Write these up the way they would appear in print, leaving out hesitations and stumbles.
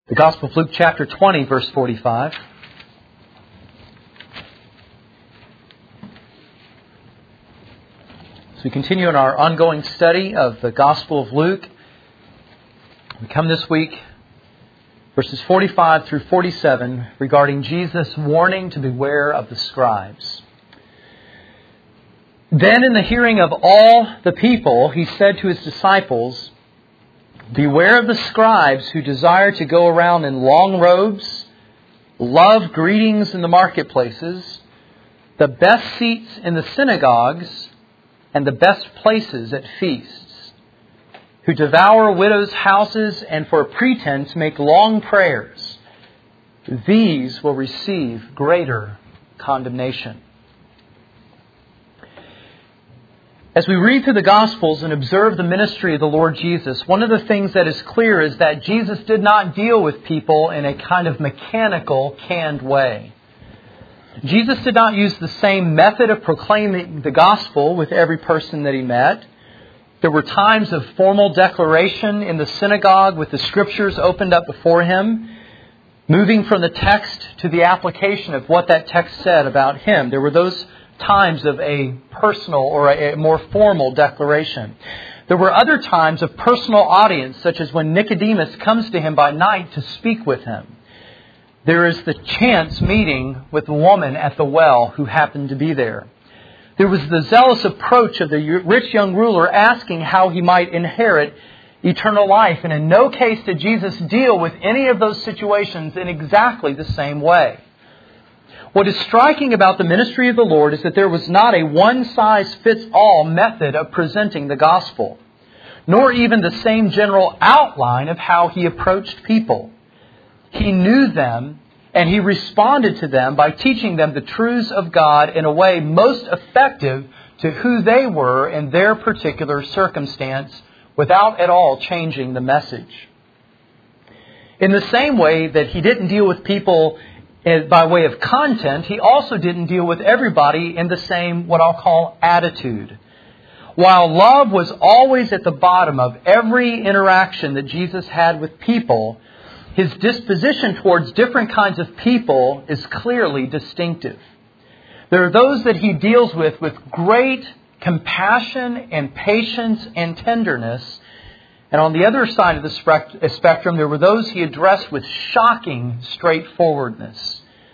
The Gospel of Luke chapter 20, verse 45. As we continue in our ongoing study of the Gospel of Luke, we come this week, verses 45 through 47, regarding Jesus' warning to beware of the scribes. Then in the hearing of all the people, he said to his disciples, "Beware of the scribes who desire to go around in long robes, love greetings in the marketplaces, the best seats in the synagogues, and the best places at feasts, who devour widows' houses and for pretense make long prayers. These will receive greater condemnation." As we read through the Gospels and observe the ministry of the Lord Jesus, one of the things that is clear is that Jesus did not deal with people in a kind of mechanical, canned way. Jesus did not use the same method of proclaiming the gospel with every person that he met. There were times of formal declaration in the synagogue with the scriptures opened up before him, moving from the text to the application of what that text said about him. There were those times of a personal or a more formal declaration. There were other times of personal audience, such as when Nicodemus comes to him by night to speak with him. There is the chance meeting with the woman at the well who happened to be there. There was the zealous approach of the rich young ruler asking how he might inherit eternal life. And in no case did Jesus deal with any of those situations in exactly the same way. What is striking about the ministry of the Lord is that there was not a one-size-fits-all method of presenting the gospel, nor even the same general outline of how he approached people. He knew them, and he responded to them by teaching them the truths of God in a way most effective to who they were in their particular circumstance, without at all changing the message. In the same way that he didn't deal with people by way of content, he also didn't deal with everybody in the same, what I'll call, attitude. While love was always at the bottom of every interaction that Jesus had with people, his disposition towards different kinds of people is clearly distinctive. There are those that he deals with great compassion and patience and tenderness. And on the other side of the spectrum, there were those he addressed with shocking straightforwardness.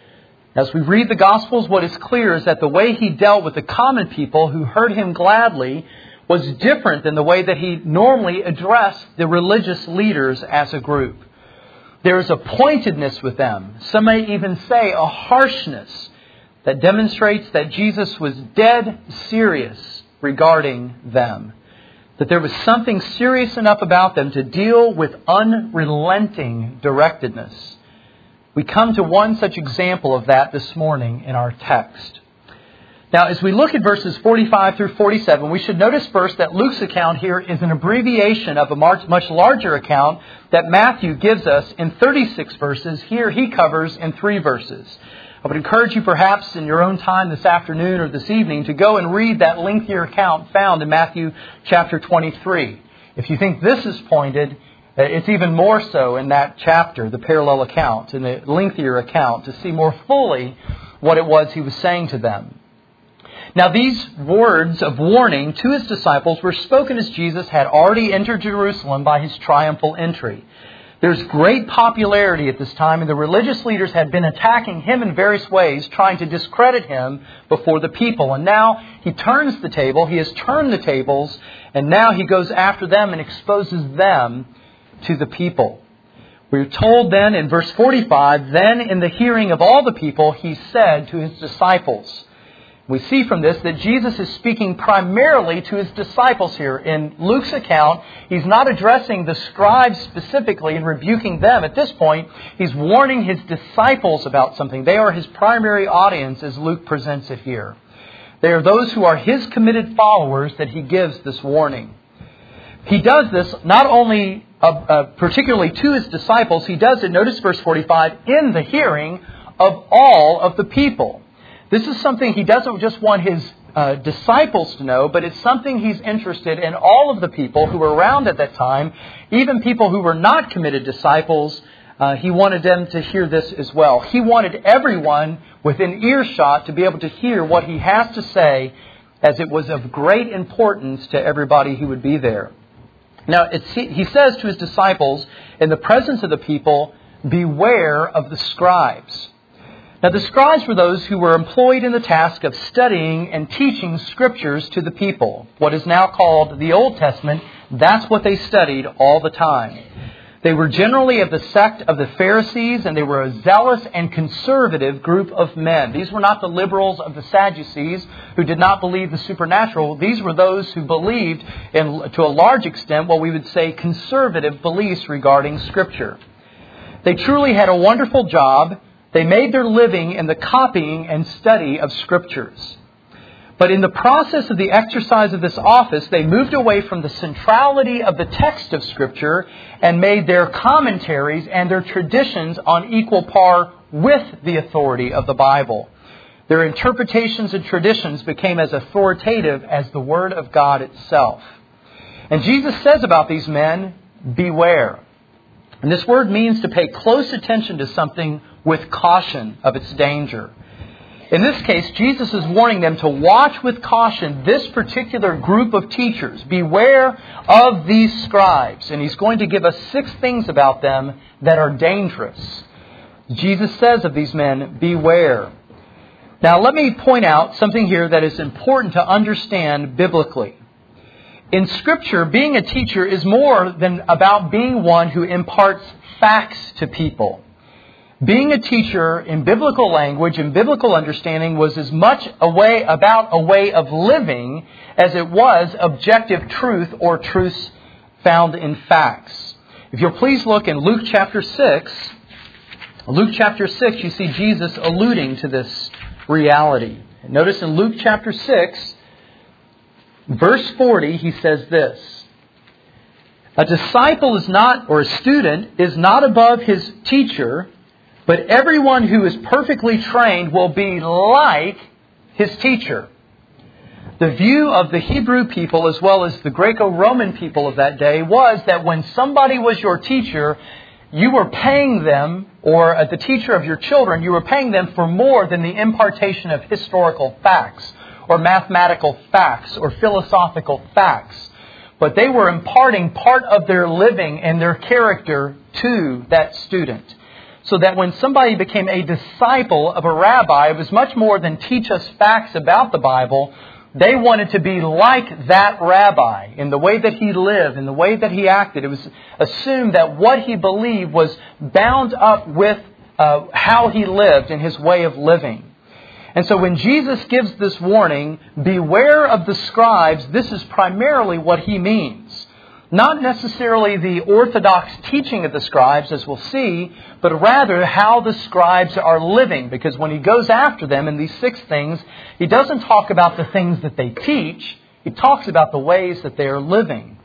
As we read the Gospels, what is clear is that the way he dealt with the common people who heard him gladly was different than the way that he normally addressed the religious leaders as a group. There is a pointedness with them. Some may even say a harshness that demonstrates that Jesus was dead serious regarding them. That there was something serious enough about them to deal with unrelenting directedness. We come to one such example of that this morning in our text. Now, as we look at verses 45 through 47, we should notice first that Luke's account here is an abbreviation of a much larger account that Matthew gives us in 36 verses. Here he covers in 3 verses. I would encourage you perhaps in your own time this afternoon or this evening to go and read that lengthier account found in Matthew chapter 23. If you think this is pointed, it's even more so in that chapter, the parallel account, in the lengthier account, to see more fully what it was he was saying to them. Now these words of warning to his disciples were spoken as Jesus had already entered Jerusalem by his triumphal entry. There's great popularity at this time, and the religious leaders had been attacking him in various ways, trying to discredit him before the people. And now he turns the table, he has turned the tables, and now he goes after them and exposes them to the people. We're told then in verse 45, then in the hearing of all the people, he said to his disciples. We see from this that Jesus is speaking primarily to his disciples here. In Luke's account, he's not addressing the scribes specifically and rebuking them. At this point, he's warning his disciples about something. They are his primary audience as Luke presents it here. They are those who are his committed followers that he gives this warning. He does this not only particularly to his disciples, he does it, notice verse 45, in the hearing of all of the people. This is something he doesn't just want his disciples to know, but it's something he's interested in all of the people who were around at that time, even people who were not committed disciples, He wanted them to hear this as well. He wanted everyone within earshot to be able to hear what He has to say, as it was of great importance to everybody who would be there. Now, He says to His disciples, in the presence of the people, beware of the scribes. Now, the scribes were those who were employed in the task of studying and teaching Scriptures to the people. What is now called the Old Testament, that's what they studied all the time. They were generally of the sect of the Pharisees, and they were a zealous and conservative group of men. These were not the liberals of the Sadducees who did not believe the supernatural. These were those who believed, to a large extent, what we would say conservative beliefs regarding Scripture. They truly had a wonderful job. They made their living in the copying and study of Scriptures. But in the process of the exercise of this office, they moved away from the centrality of the text of Scripture and made their commentaries and their traditions on equal par with the authority of the Bible. Their interpretations and traditions became as authoritative as the Word of God itself. And Jesus says about these men, beware. And this word means to pay close attention to something with caution of its danger. In this case, Jesus is warning them to watch with caution this particular group of teachers. Beware of these scribes. And He's going to give us 6 things about them that are dangerous. Jesus says of these men, beware. Now, let me point out something here that is important to understand biblically. In Scripture, being a teacher is more than about being one who imparts facts to people. Being a teacher in biblical language and biblical understanding was as much about a way of living as it was objective truth or truths found in facts. If you'll please look in Luke chapter 6. Luke chapter 6, you see Jesus alluding to this reality. Notice in Luke chapter 6, verse 40, He says this. A disciple is not, or a student is not above his teacher, but everyone who is perfectly trained will be like his teacher. The view of the Hebrew people as well as the Greco-Roman people of that day was that when somebody was your teacher, you were paying them, or the teacher of your children, you were paying them for more than the impartation of historical facts, or mathematical facts, or philosophical facts. But they were imparting part of their living and their character to that student. So that when somebody became a disciple of a rabbi, it was much more than teach us facts about the Bible. They wanted to be like that rabbi in the way that he lived, in the way that he acted. It was assumed that what he believed was bound up with how he lived and his way of living. And so when Jesus gives this warning, beware of the scribes, this is primarily what He means. Not necessarily the orthodox teaching of the scribes, as we'll see, but rather how the scribes are living. Because when He goes after them in these 6 things, He doesn't talk about the things that they teach. He talks about the ways that they are living.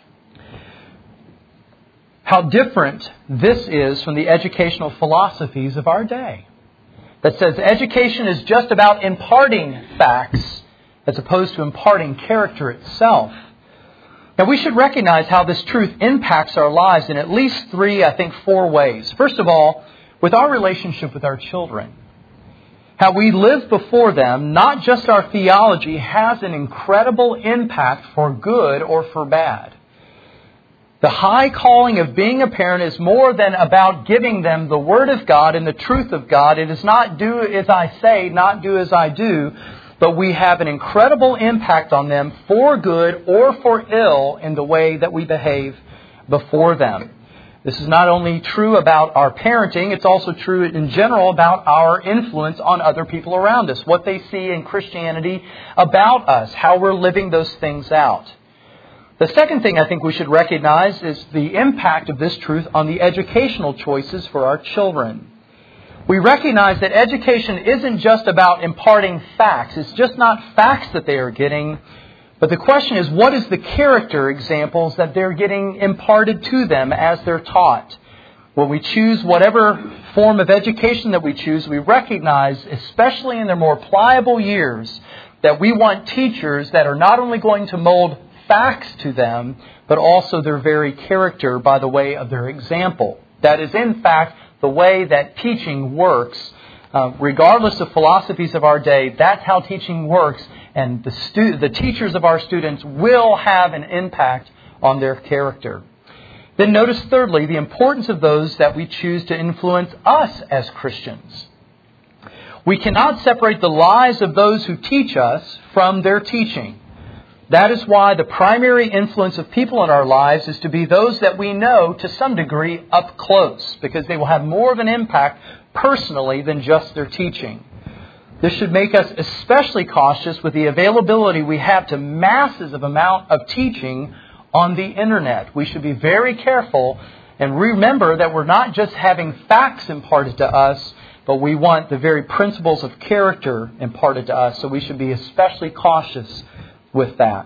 How different this is from the educational philosophies of our day. That says education is just about imparting facts as opposed to imparting character itself. Now, we should recognize how this truth impacts our lives in at least 4 ways. First of all, with our relationship with our children. How we live before them, not just our theology, has an incredible impact for good or for bad. The high calling of being a parent is more than about giving them the Word of God and the truth of God. It is not do as I say, not do as I do. But we have an incredible impact on them for good or for ill in the way that we behave before them. This is not only true about our parenting, it's also true in general about our influence on other people around us. What they see in Christianity about us, how we're living those things out. The second thing I think we should recognize is the impact of this truth on the educational choices for our children. We recognize that education isn't just about imparting facts. It's just not facts that they are getting. But the question is, what is the character examples that they're getting imparted to them as they're taught? When we choose whatever form of education that we choose, we recognize, especially in their more pliable years, that we want teachers that are not only going to mold facts to them, but also their very character by the way of their example. That is, in fact, the way that teaching works. Regardless of philosophies of our day, that's how teaching works. And the teachers of our students will have an impact on their character. Then notice, thirdly, the importance of those that we choose to influence us as Christians. We cannot separate the lives of those who teach us from their teaching. That is why the primary influence of people in our lives is to be those that we know to some degree up close, because they will have more of an impact personally than just their teaching. This should make us especially cautious with the availability we have to masses of amount of teaching on the internet. We should be very careful and remember that we're not just having facts imparted to us, but we want the very principles of character imparted to us. So we should be especially cautious with that.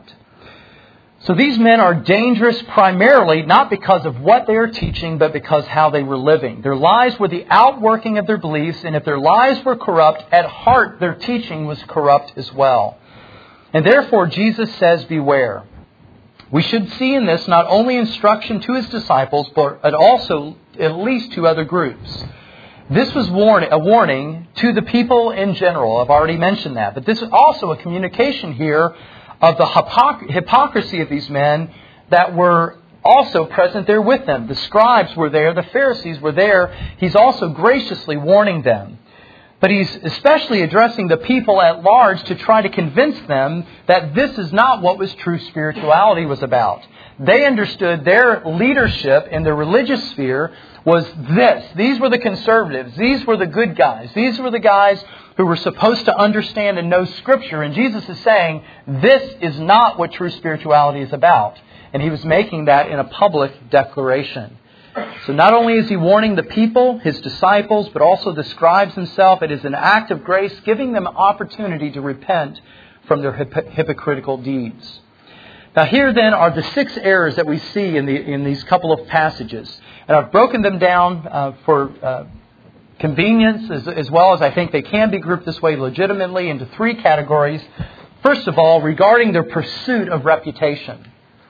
So these men are dangerous primarily not because of what they are teaching, but because how they were living. Their lives were the outworking of their beliefs, and if their lives were corrupt, at heart their teaching was corrupt as well. And therefore Jesus says, beware. We should see in this not only instruction to His disciples, but also at least to other groups. This was a warning to the people in general. I've already mentioned that. But this is also a communication here of the hypocrisy of these men that were also present there with them. The scribes were there. The Pharisees were there. He's also graciously warning them. But He's especially addressing the people at large to try to convince them that this is not what was true spirituality was about. They understood their leadership in the religious sphere was this. These were the conservatives. These were the good guys. These were the guys who were supposed to understand and know Scripture. And Jesus is saying, this is not what true spirituality is about. And He was making that in a public declaration. So not only is He warning the people, His disciples, but also the scribes themselves. It is an act of grace, giving them opportunity to repent from their hypocritical deeds. Now here then are the 6 errors that we see in these couple of passages. And I've broken them down for convenience as well as I think they can be grouped this way legitimately into 3 categories. First of all, regarding their pursuit of reputation.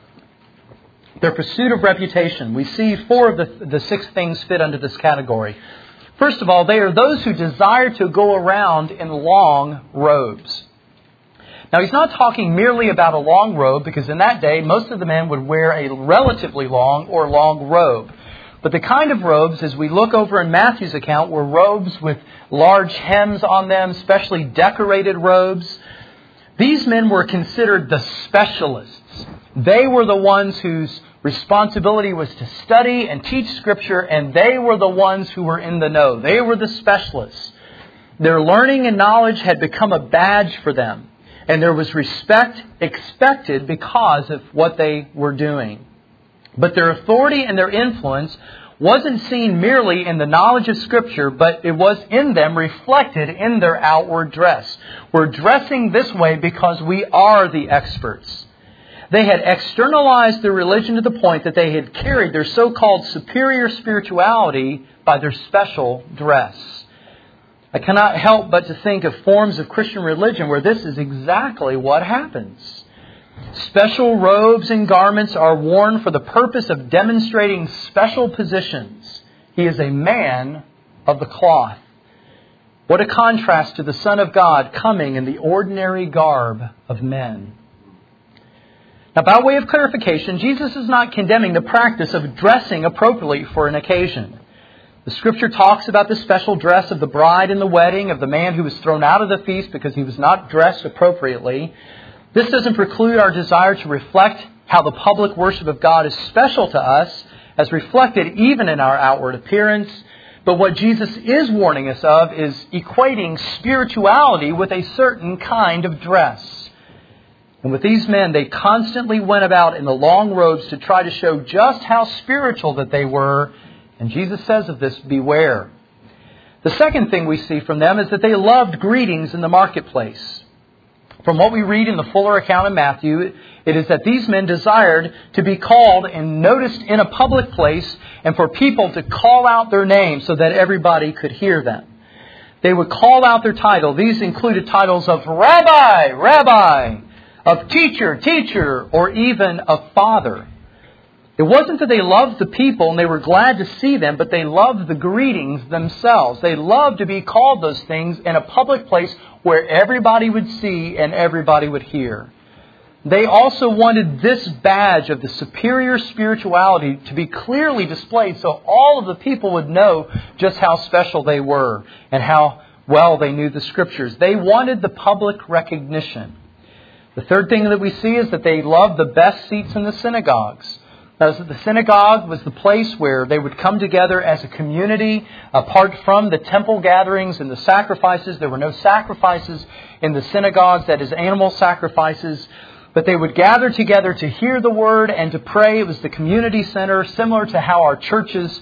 Their pursuit of reputation. We see 4 of the 6 things fit under this category. First of all, they are those who desire to go around in long robes. Now, He's not talking merely about a long robe, because in that day, most of the men would wear a relatively long or long robe. But the kind of robes, as we look over in Matthew's account, were robes with large hems on them, specially decorated robes. These men were considered the specialists. They were the ones whose responsibility was to study and teach Scripture, and they were the ones who were in the know. They were the specialists. Their learning and knowledge had become a badge for them, and there was respect expected because of what they were doing. But their authority and their influence wasn't seen merely in the knowledge of Scripture, but it was in them reflected in their outward dress. We're dressing this way because we are the experts. They had externalized their religion to the point that they had carried their so-called superior spirituality by their special dress. I cannot help but to think of forms of Christian religion where this is exactly what happens. Special robes and garments are worn for the purpose of demonstrating special positions. He is a man of the cloth. What a contrast to the Son of God coming in the ordinary garb of men. Now, by way of clarification, Jesus is not condemning the practice of dressing appropriately for an occasion. The Scripture talks about the special dress of the bride in the wedding, of the man who was thrown out of the feast because he was not dressed appropriately. This doesn't preclude our desire to reflect how the public worship of God is special to us, as reflected even in our outward appearance. But what Jesus is warning us of is equating spirituality with a certain kind of dress. And with these men, they constantly went about in the long robes to try to show just how spiritual that they were. And Jesus says of this, beware. The second thing we see from them is that they loved greetings in the marketplace. From what we read in the fuller account of Matthew, it is that these men desired to be called and noticed in a public place and for people to call out their name so that everybody could hear them. They would call out their title. These included titles of Rabbi, Rabbi, of Teacher, Teacher, or even of Father. It wasn't that they loved the people and they were glad to see them, but they loved the greetings themselves. They loved to be called those things in a public place where everybody would see and everybody would hear. They also wanted this badge of the superior spirituality to be clearly displayed so all of the people would know just how special they were and how well they knew the Scriptures. They wanted the public recognition. The third thing that we see is that they loved the best seats in the synagogues. The synagogue was the place where they would come together as a community, apart from the temple gatherings and the sacrifices. There were no sacrifices in the synagogues, that is, animal sacrifices. But they would gather together to hear the Word and to pray. It was the community center, similar to how our churches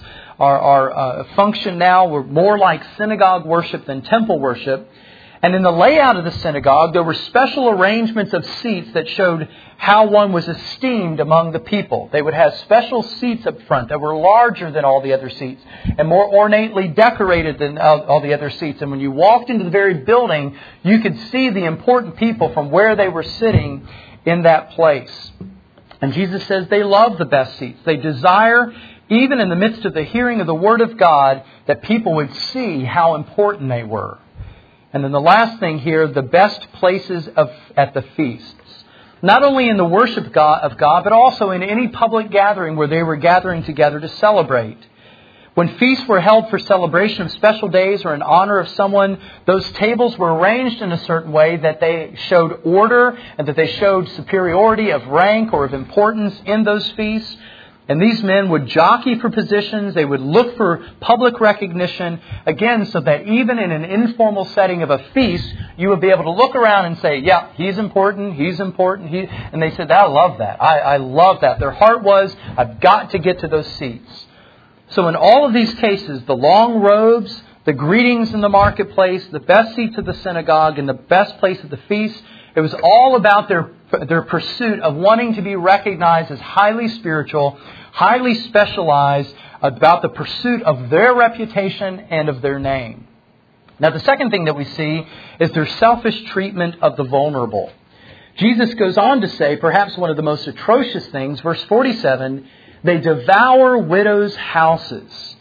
are function now. We're more like synagogue worship than temple worship. And in the layout of the synagogue, there were special arrangements of seats that showed how one was esteemed among the people. They would have special seats up front that were larger than all the other seats and more ornately decorated than all the other seats. And when you walked into the very building, you could see the important people from where they were sitting in that place. And Jesus says they love the best seats. They desire, even in the midst of the hearing of the Word of God, that people would see how important they were. And then the last thing here, the best places at the feasts. Not only in the worship of God, but also in any public gathering where they were gathering together to celebrate. When feasts were held for celebration of special days or in honor of someone, those tables were arranged in a certain way that they showed order and that they showed superiority of rank or of importance in those feasts. And these men would jockey for positions. They would look for public recognition, again, so that even in an informal setting of a feast, you would be able to look around and say, yeah, he's important, he's important. And they said, I love that. I love that. Their heart was, I've got to get to those seats. So in all of these cases, the long robes, the greetings in the marketplace, the best seats of the synagogue, and the best place at the feast, it was all about their pursuit of wanting to be recognized as highly spiritual, highly specialized, about the pursuit of their reputation and of their name. Now, the second thing that we see is their selfish treatment of the vulnerable. Jesus goes on to say, perhaps one of the most atrocious things, verse 47, they devour widows' houses.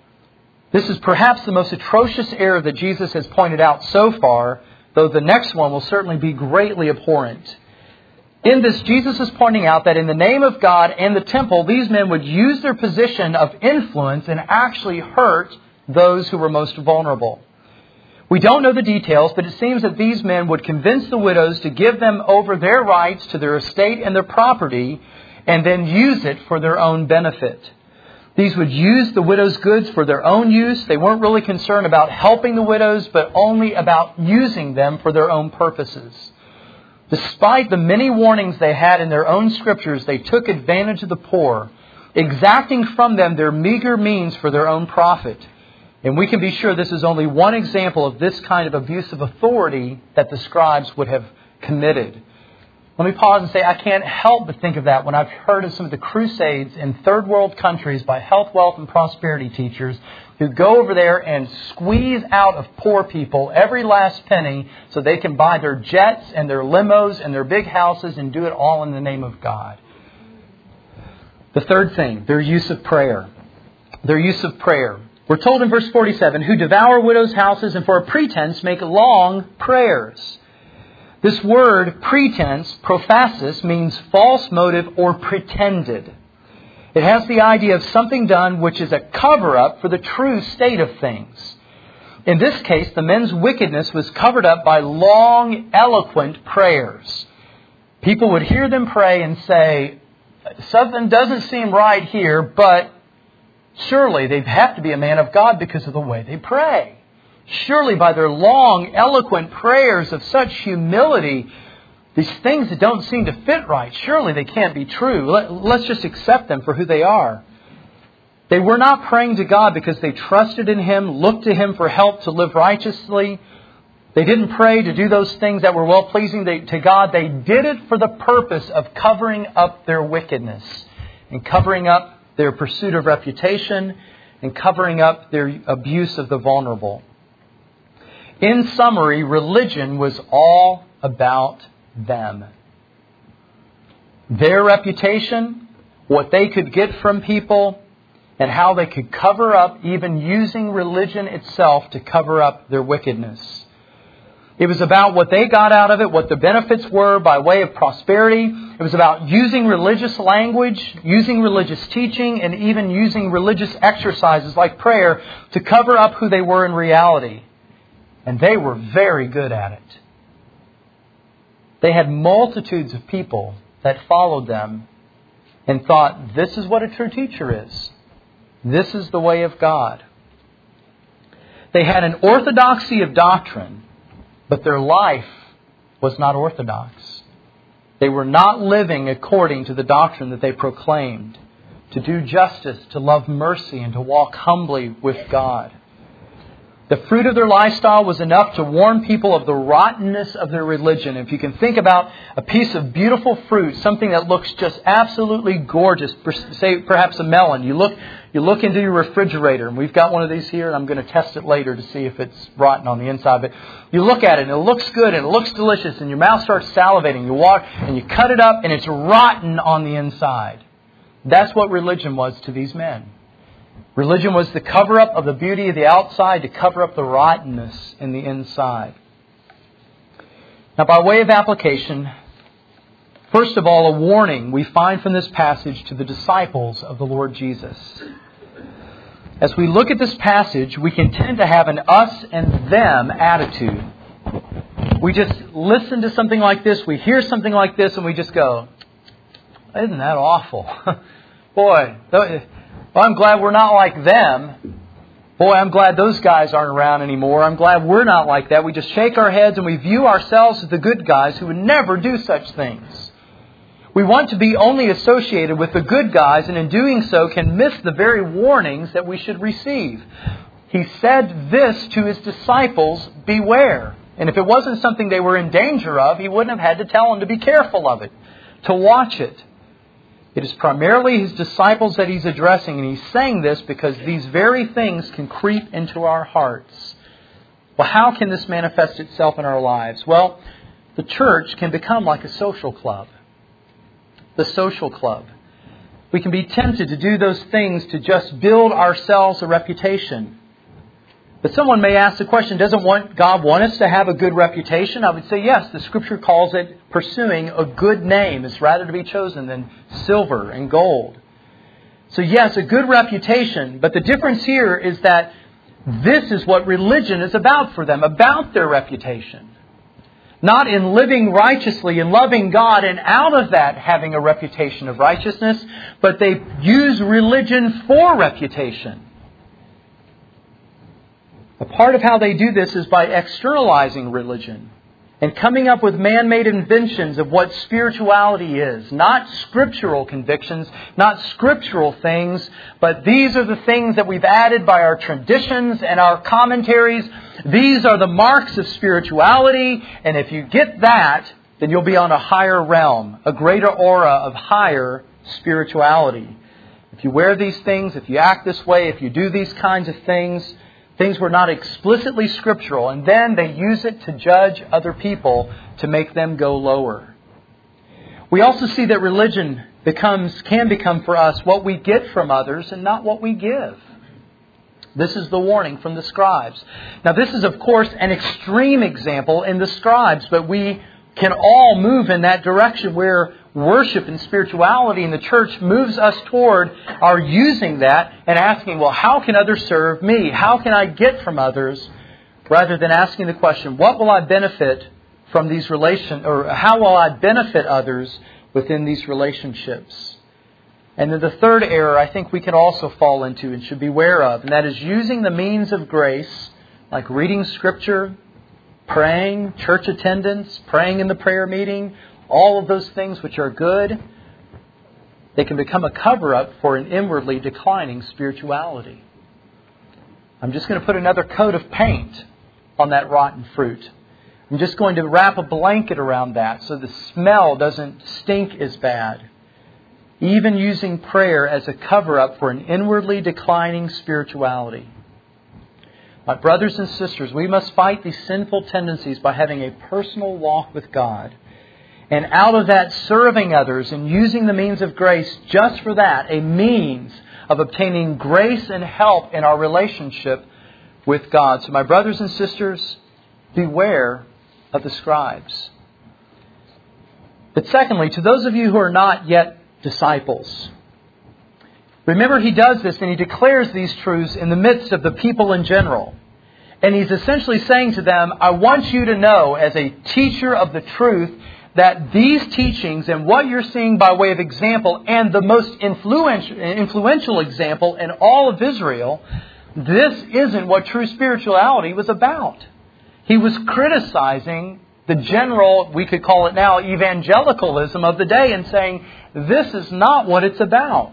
This is perhaps the most atrocious error that Jesus has pointed out so far, though the next one will certainly be greatly abhorrent. In this, Jesus is pointing out that in the name of God and the temple, these men would use their position of influence and actually hurt those who were most vulnerable. We don't know the details, but it seems that these men would convince the widows to give them over their rights to their estate and their property, and then use it for their own benefit. These would use the widow's goods for their own use. They weren't really concerned about helping the widows, but only about using them for their own purposes. Despite the many warnings they had in their own Scriptures, they took advantage of the poor, exacting from them their meager means for their own profit. And we can be sure this is only one example of this kind of abuse of authority that the scribes would have committed. Let me pause and say I can't help but think of that when I've heard of some of the crusades in third world countries by health, wealth, and prosperity teachers who go over there and squeeze out of poor people every last penny so they can buy their jets and their limos and their big houses and do it all in the name of God. The third thing, their use of prayer. Their use of prayer. We're told in verse 47, who devour widows' houses and for a pretense make long prayers. This word, pretense, prophasis, means false motive or pretended. It has the idea of something done which is a cover-up for the true state of things. In this case, the men's wickedness was covered up by long, eloquent prayers. People would hear them pray and say, something doesn't seem right here, but surely they have to be a man of God because of the way they pray. Surely by their long, eloquent prayers of such humility, these things that don't seem to fit right, surely they can't be true. Let's just accept them for who they are. They were not praying to God because they trusted in Him, looked to Him for help to live righteously. They didn't pray to do those things that were well-pleasing to God. They did it for the purpose of covering up their wickedness and covering up their pursuit of reputation and covering up their abuse of the vulnerable. In summary, religion was all about them. Their reputation what they could get from people, and how they could cover up, even using religion itself to cover up their wickedness. It was about what they got out of it, what the benefits were by way of prosperity. It was about using religious language, using religious teaching, and even using religious exercises like prayer to cover up who they were in reality. And they were very good at it. They had multitudes of people that followed them and thought, this is what a true teacher is. This is the way of God. They had an orthodoxy of doctrine, but their life was not orthodox. They were not living according to the doctrine that they proclaimed, to do justice, to love mercy, and to walk humbly with God. The fruit of their lifestyle was enough to warn people of the rottenness of their religion. If you can think about a piece of beautiful fruit, something that looks just absolutely gorgeous, say perhaps a melon. You look into your refrigerator, and we've got one of these here, and I'm going to test it later to see if it's rotten on the inside. But you look at it, and it looks good, and it looks delicious, and your mouth starts salivating. You walk, and you cut it up, and it's rotten on the inside. That's what religion was to these men. Religion was the cover-up of the beauty of the outside to cover up the rottenness in the inside. Now, by way of application, first of all, a warning we find from this passage to the disciples of the Lord Jesus. As we look at this passage, we can tend to have an us and them attitude. We just listen to something like this, we hear something like this, and we just go, isn't that awful? Boy, I'm glad we're not like them. Boy, I'm glad those guys aren't around anymore. I'm glad we're not like that. We just shake our heads and we view ourselves as the good guys who would never do such things. We want to be only associated with the good guys, and in doing so can miss the very warnings that we should receive. He said this to His disciples, beware. And if it wasn't something they were in danger of, He wouldn't have had to tell them to be careful of it, to watch it. It is primarily His disciples that He's addressing, and He's saying this because these very things can creep into our hearts. Well, how can this manifest itself in our lives? Well, the church can become like a social club. The social club. We can be tempted to do those things to just build ourselves a reputation. But someone may ask the question, doesn't God want us to have a good reputation? I would say yes, the Scripture calls it pursuing a good name is rather to be chosen than silver and gold. So yes, a good reputation, but the difference here is that this is what religion is about for them, about their reputation. Not in living righteously and loving God and out of that having a reputation of righteousness, but they use religion for reputation. A part of how they do this is by externalizing religion and coming up with man-made inventions of what spirituality is. Not scriptural convictions, not scriptural things, but these are the things that we've added by our traditions and our commentaries. These are the marks of spirituality, and if you get that, then you'll be on a higher realm, a greater aura of higher spirituality. If you wear these things, if you act this way, if you do these kinds of things were not explicitly scriptural, and then they use it to judge other people to make them go lower. We also see that religion can become for us what we get from others and not what we give. This is the warning from the scribes. Now this is of course an extreme example in the scribes, but we can all move in that direction where worship and spirituality in the church moves us toward our using that and asking, well, how can others serve me? How can I get from others? Rather than asking the question, what will I benefit from these relations, or how will I benefit others within these relationships? And then the third error I think we can also fall into and should be aware of, and that is using the means of grace, like reading Scripture, praying, church attendance, praying in the prayer meeting, all of those things which are good, they can become a cover-up for an inwardly declining spirituality. I'm just going to put another coat of paint on that rotten fruit. I'm just going to wrap a blanket around that so the smell doesn't stink as bad. Even using prayer as a cover-up for an inwardly declining spirituality. My brothers and sisters, we must fight these sinful tendencies by having a personal walk with God And out of that, serving others and using the means of grace just for that, a means of obtaining grace and help in our relationship with God. So my brothers and sisters, beware of the scribes. But secondly, to those of you who are not yet disciples, remember he does this and he declares these truths in the midst of the people in general. And he's essentially saying to them, I want you to know as a teacher of the truth that these teachings and what you're seeing by way of example and the most influential example in all of Israel, this isn't what true spirituality was about. He was criticizing the general, we could call it now, evangelicalism of the day and saying, this is not what it's about.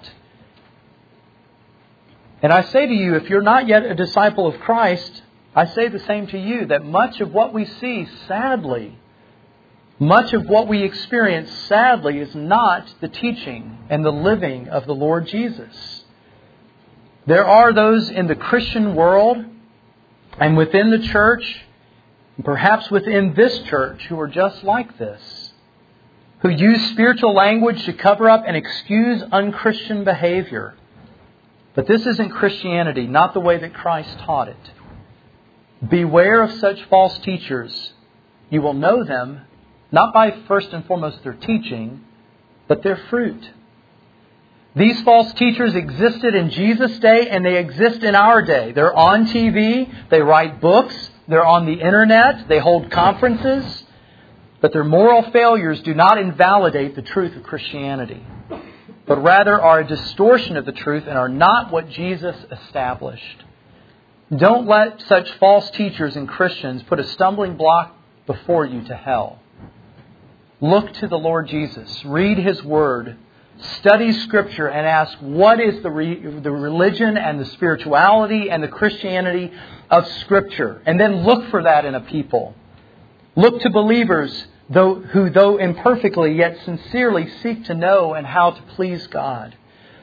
And I say to you, if you're not yet a disciple of Christ, I say the same to you, that much of what we see, sadly, much of what we experience, sadly, is not the teaching and the living of the Lord Jesus. There are those in the Christian world and within the church, and perhaps within this church, who are just like this, who use spiritual language to cover up and excuse unchristian behavior. But this isn't Christianity, not the way that Christ taught it. Beware of such false teachers. You will know them, not by first and foremost their teaching, but their fruit. These false teachers existed in Jesus' day and they exist in our day. They're on TV, they write books, they're on the internet, they hold conferences, but their moral failures do not invalidate the truth of Christianity, but rather are a distortion of the truth and are not what Jesus established. Don't let such false teachers and Christians put a stumbling block before you to hell. Look to the Lord Jesus. Read His Word. Study Scripture and ask, what is the religion and the spirituality and the Christianity of Scripture? And then look for that in a people. Look to believers who, though imperfectly, yet sincerely seek to know and how to please God.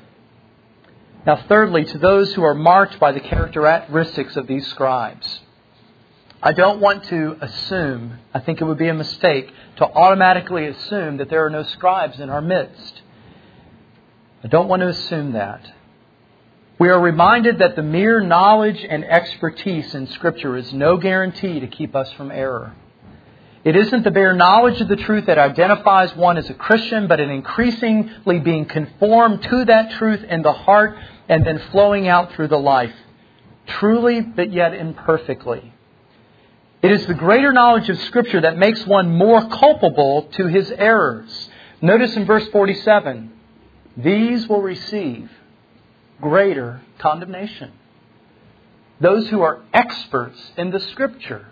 Now, thirdly, to those who are marked by the characteristics of these scribes, I don't want to assume, I think it would be a mistake, to automatically assume that there are no scribes in our midst. I don't want to assume that. We are reminded that the mere knowledge and expertise in Scripture is no guarantee to keep us from error. It isn't the bare knowledge of the truth that identifies one as a Christian, but an increasingly being conformed to that truth in the heart and then flowing out through the life, truly but yet imperfectly. It is the greater knowledge of Scripture that makes one more culpable to his errors. Notice in verse 47, these will receive greater condemnation. Those who are experts in the Scripture,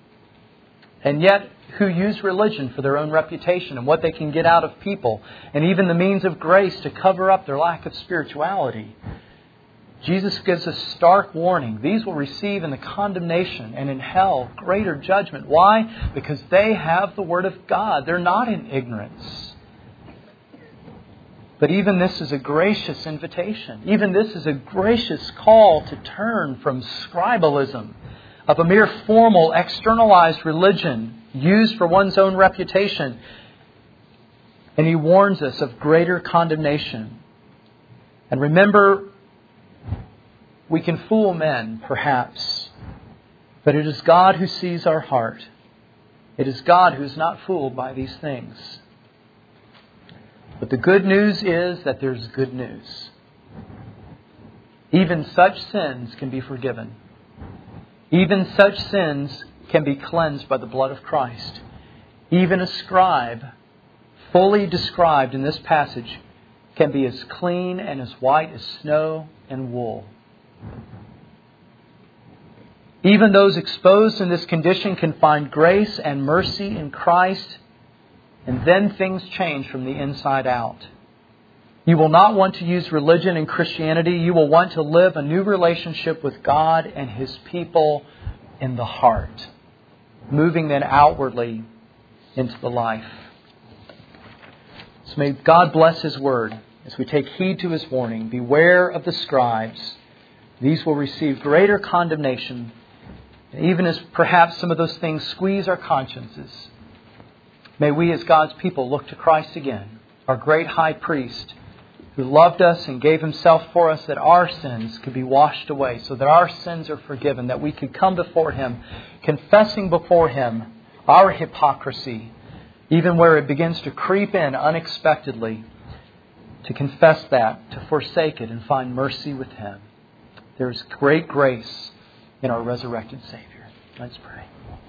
and yet who use religion for their own reputation and what they can get out of people, and even the means of grace to cover up their lack of spirituality. Jesus gives us stark warning. These will receive in the condemnation and in hell greater judgment. Why? Because they have the Word of God. They're not in ignorance. But even this is a gracious invitation. Even this is a gracious call to turn from scribalism, of a mere formal, externalized religion used for one's own reputation. And He warns us of greater condemnation. And remember, we can fool men, perhaps, but it is God who sees our heart. It is God who is not fooled by these things. But the good news is that there's good news. Even such sins can be forgiven. Even such sins can be cleansed by the blood of Christ. Even a scribe, fully described in this passage, can be as clean and as white as snow and wool. Even those exposed in this condition can find grace and mercy in Christ, and then things change from the inside out. You will not want to use religion and Christianity. You will want to live a new relationship with God and His people in the heart, moving then outwardly into the life. So may God bless His Word as we take heed to His warning. Beware of the scribes. These will receive greater condemnation, even as perhaps some of those things squeeze our consciences. May we as God's people look to Christ again, our great high priest, who loved us and gave Himself for us that our sins could be washed away, so that our sins are forgiven, that we could come before Him, confessing before Him our hypocrisy, even where it begins to creep in unexpectedly, to confess that, to forsake it, and find mercy with Him. There is great grace in our resurrected Savior. Let's pray.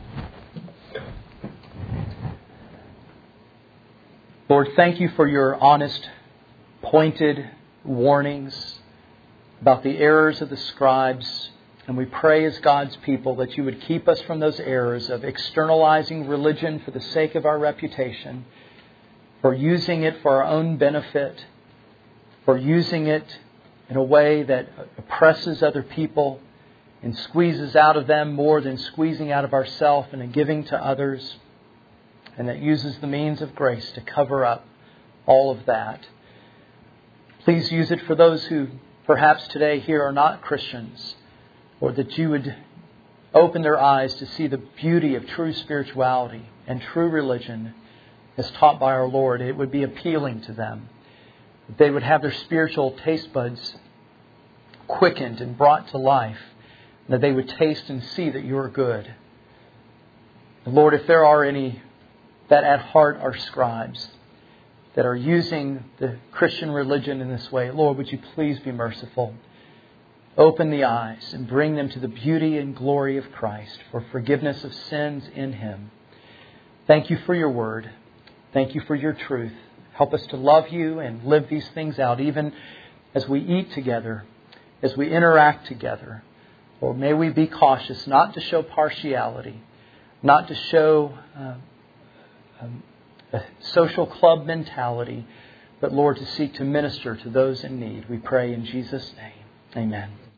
Lord, thank You for Your honest, pointed warnings about the errors of the scribes. And we pray as God's people that You would keep us from those errors of externalizing religion for the sake of our reputation, for using it for our own benefit, for using it in a way that oppresses other people and squeezes out of them more than squeezing out of ourselves and in giving to others, and that uses the means of grace to cover up all of that. Please use it for those who perhaps today here are not Christians, or that You would open their eyes to see the beauty of true spirituality and true religion as taught by our Lord. It would be appealing to them. That they would have their spiritual taste buds quickened and brought to life. That they would taste and see that You are good. And Lord, if there are any that at heart are scribes that are using the Christian religion in this way, Lord, would You please be merciful. Open the eyes and bring them to the beauty and glory of Christ for forgiveness of sins in Him. Thank You for Your word. Thank You for Your truth. Help us to love You and live these things out even as we eat together, as we interact together. Lord, may we be cautious not to show partiality, not to show a social club mentality, but Lord, to seek to minister to those in need. We pray in Jesus' name. Amen.